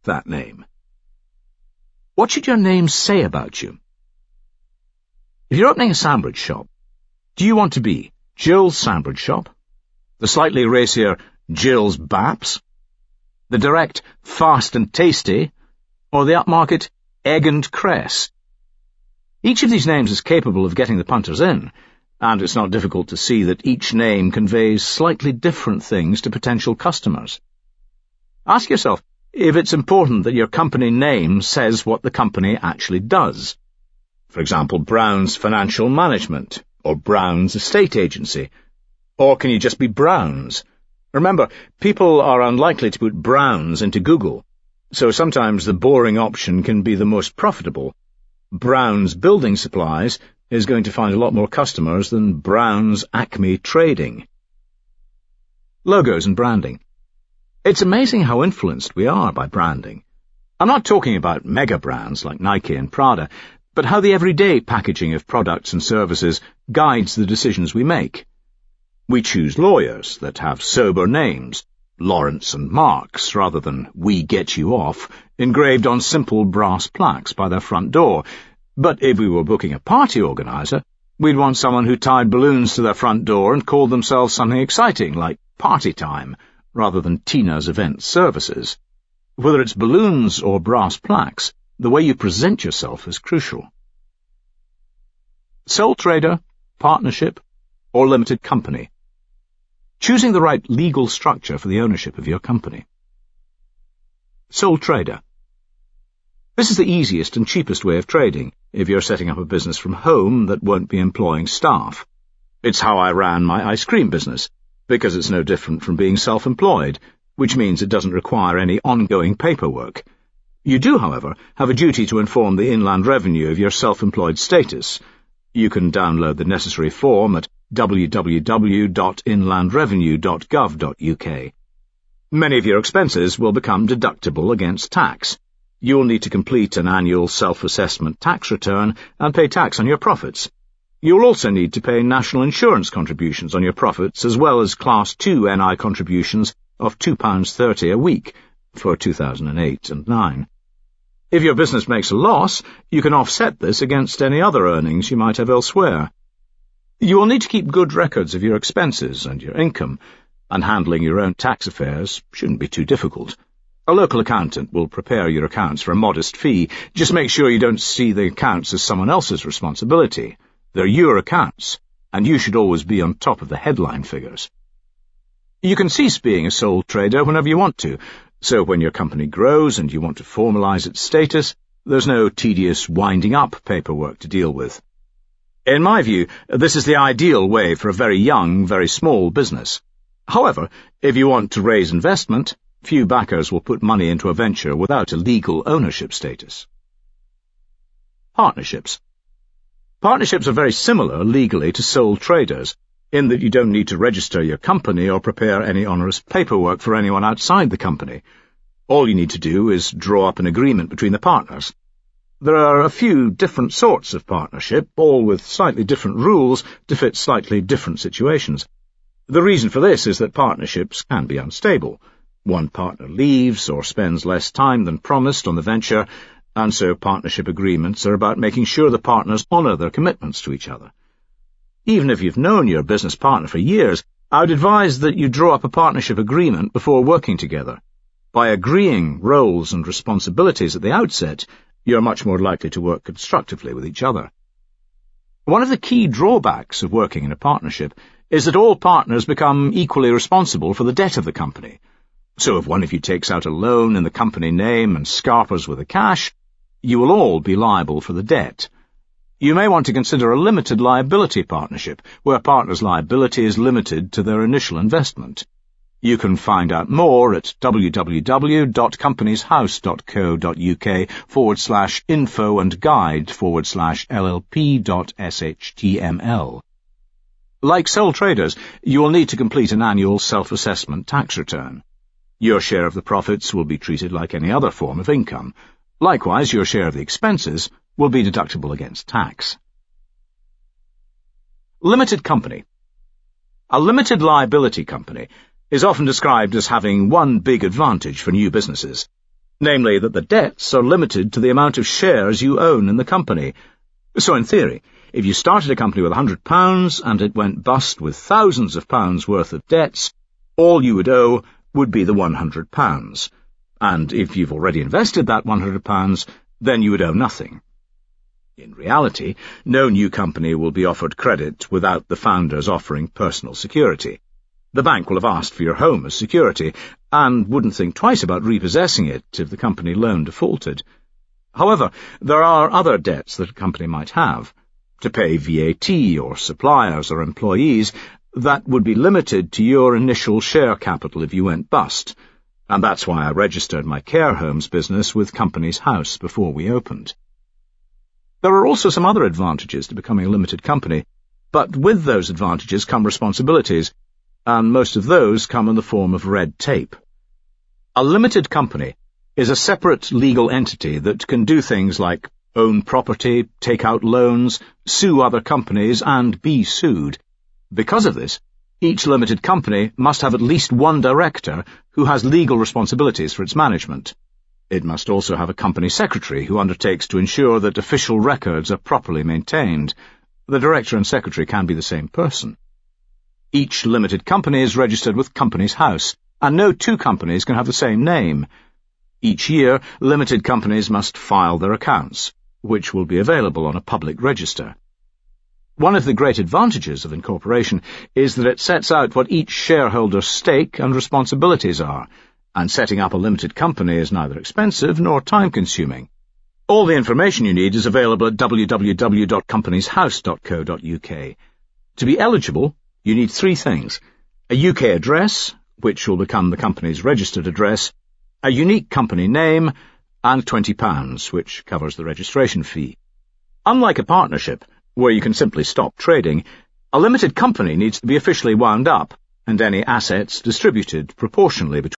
that name. What should your name say about you? If you're opening a sandwich shop, do you want to be Jill's Sandwich Shop, the slightly racier Jill's Baps, the direct Fast and Tasty, or the upmarket Egg and Cress? Each of these names is capable of getting the punters in, and it's not difficult to see that each name conveys slightly different things to potential customers. Ask yourself if it's important that your company name says what the company actually does. For example, Brown's Financial Management, or Brown's Estate Agency. Or can you just be Brown's? Remember, people are unlikely to put Brown's into Google, so sometimes the boring option can be the most profitable. Brown's Building Supplies is going to find a lot more customers than Brown's Acme Trading. Logos and branding. It's amazing how influenced we are by branding. I'm not talking about mega brands like Nike and Prada, but how the everyday packaging of products and services guides the decisions we make. We choose lawyers that have sober names, Lawrence and Marks, rather than We Get You Off, engraved on simple brass plaques by their front door. But if we were booking a party organizer, we'd want someone who tied balloons to their front door and called themselves something exciting like Party Time, rather than Tina's Event Services. Whether it's balloons or brass plaques, the way you present yourself is crucial. Sole trader, partnership, or limited company. Choosing the right legal structure for the ownership of your company. Sole trader. This is the easiest and cheapest way of trading if you're setting up a business from home that won't be employing staff. It's how I ran my ice cream business, because it's no different from being self-employed, which means it doesn't require any ongoing paperwork. You do, however, have a duty to inform the Inland Revenue of your self-employed status. You can download the necessary form at www.inlandrevenue.gov.uk. Many of your expenses will become deductible against tax. You'll need to complete an annual self-assessment tax return and pay tax on your profits. You'll also need to pay national insurance contributions on your profits as well as Class 2 NI contributions of £2.30 a week for 2008 and 9. If your business makes a loss, you can offset this against any other earnings you might have elsewhere. You will need to keep good records of your expenses and your income, and handling your own tax affairs shouldn't be too difficult. A local accountant will prepare your accounts for a modest fee. Just make sure you don't see the accounts as someone else's responsibility. They're your accounts, and you should always be on top of the headline figures. You can cease being a sole trader whenever you want to, so when your company grows and you want to formalize its status, there's no tedious winding up paperwork to deal with. In my view, this is the ideal way for a very young, very small business. However, if you want to raise investment, few backers will put money into a venture without a legal ownership status. Partnerships. Partnerships are very similar legally to sole traders, in that you don't need to register your company or prepare any onerous paperwork for anyone outside the company. All you need to do is draw up an agreement between the partners. There are a few different sorts of partnership, all with slightly different rules to fit slightly different situations. The reason for this is that partnerships can be unstable. One partner leaves or spends less time than promised on the venture, and so partnership agreements are about making sure the partners honour their commitments to each other. Even if you've known your business partner for years, I would advise that you draw up a partnership agreement before working together. By agreeing roles and responsibilities at the outset, you're much more likely to work constructively with each other. One of the key drawbacks of working in a partnership is that all partners become equally responsible for the debt of the company. So if one of you takes out a loan in the company name and scarpers with the cash, you will all be liable for the debt. You may want to consider a limited liability partnership, where partners' liability is limited to their initial investment. You can find out more at www.companieshouse.co.uk/info-and-guide/llp.shtml. Like sole traders, you will need to complete an annual self-assessment tax return. Your share of the profits will be treated like any other form of income. Likewise, your share of the expenses will be deductible against tax. Limited company. A limited liability company is often described as having one big advantage for new businesses. namely that the debts are limited to the amount of shares you own in the company. So in theory, if you started a company with £100 and it went bust with thousands of pounds worth of debts, all you would owe would be the £100. And if you've already invested that £100, then you would owe nothing. In reality, no new company will be offered credit without the founders offering personal security. The bank will have asked for your home as security, and wouldn't think twice about repossessing it if the company loan defaulted. However, there are other debts that a company might have. To pay VAT or suppliers or employees, that would be limited to your initial share capital if you went bust, and that's why I registered my care homes business with Companies House before we opened. There are also some other advantages to becoming a limited company, but with those advantages come responsibilities, and most of those come in the form of red tape. A limited company is a separate legal entity that can do things like own property, take out loans, sue other companies, and be sued. Because of this, each limited company must have at least one director who has legal responsibilities for its management. It must also have a company secretary who undertakes to ensure that official records are properly maintained. The director and secretary can be the same person. Each limited company is registered with Companies House, and no two companies can have the same name. Each year, limited companies must file their accounts, which will be available on a public register. One of the great advantages of incorporation is that it sets out what each shareholder's stake and responsibilities are, and setting up a limited company is neither expensive nor time-consuming. All the information you need is available at www.companieshouse.co.uk. To be eligible, you need 3 things: a UK address, which will become the company's registered address, a unique company name, and £20, which covers the registration fee. Unlike a partnership, where you can simply stop trading, a limited company needs to be officially wound up, and any assets distributed proportionally between